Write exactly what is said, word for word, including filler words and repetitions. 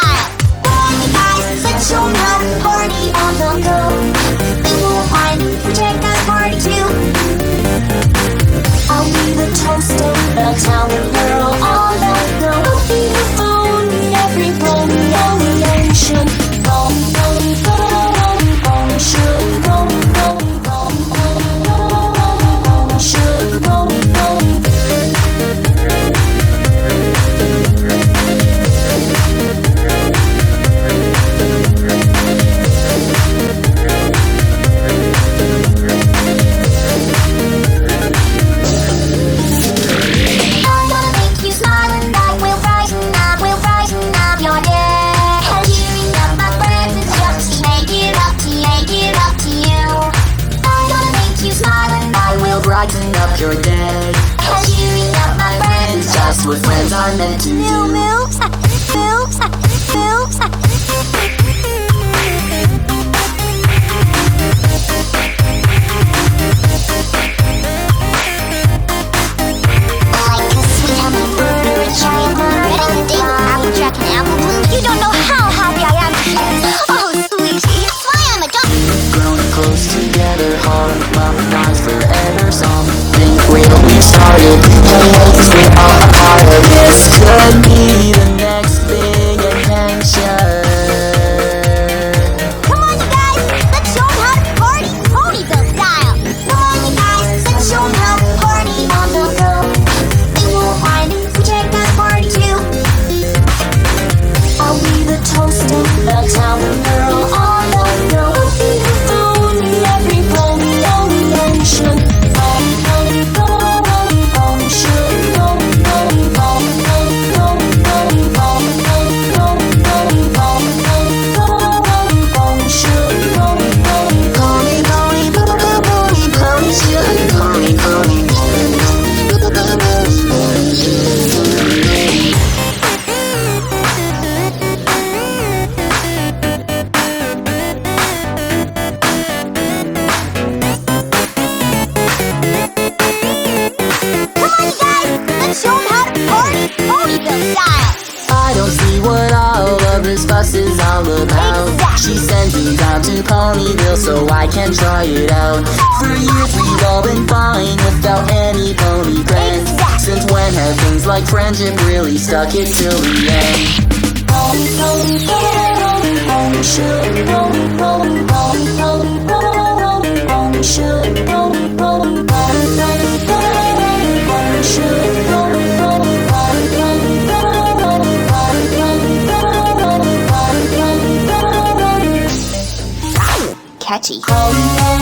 style. Come on, you guys, let's show 'em how to party on the go. They won't mind if we check out party too. I'll be the toast of the town and girl on the go. I'll be the phone in every phone on the ocean. Phone, phone, phone, phone, should phone, phone, phone, phone, should phone, phone. Brighten up your day. And cheering up my friends, Just what friends are meant to Moo do. moves, moves, moves. Like a sweet hummingbird or a giant bird and a day with Applejack and Apple Bloom. You don't know how happy I am to hear this. Oh, sweetie, that's why I'm a dog. Grown close together, heart harmonized forever. Something will be started. Hey, cause we're all a part of this. Could be the next big adventure. Come on, you guys, let's show 'em how to party Ponyville style. Come on, you guys, let's show 'em how to party on the go. They won't mind if we check out party too. I'll be the toast of the town and girl on the go. I'll be the phone in every phone on the ocean. Phone, phone, phone, phone, should phone, phone, phone, phone, phone, phone, phone, phone, phone, phone, phone, phone, should phone, phone. Pony, pony, pony, pony, pony, should pony, pony. Come on, you guys, let's show 'em how to party Ponyville style. I don't see what all of this fuss is all about. Exactly. She sent me down to Ponyville so I can try it out. For years we've all been fine without any pony friends. Exactly. Since when have things like friendship really stuck it till the end? Pony, pony, pony, pony, should pony, pony, pony, pony, pony, pony, should pony, pony, pony, pony, pony, pony, should pony, pony, pony, pony, pony, pony, pony, pony, pony, pony. Catchy. Pony,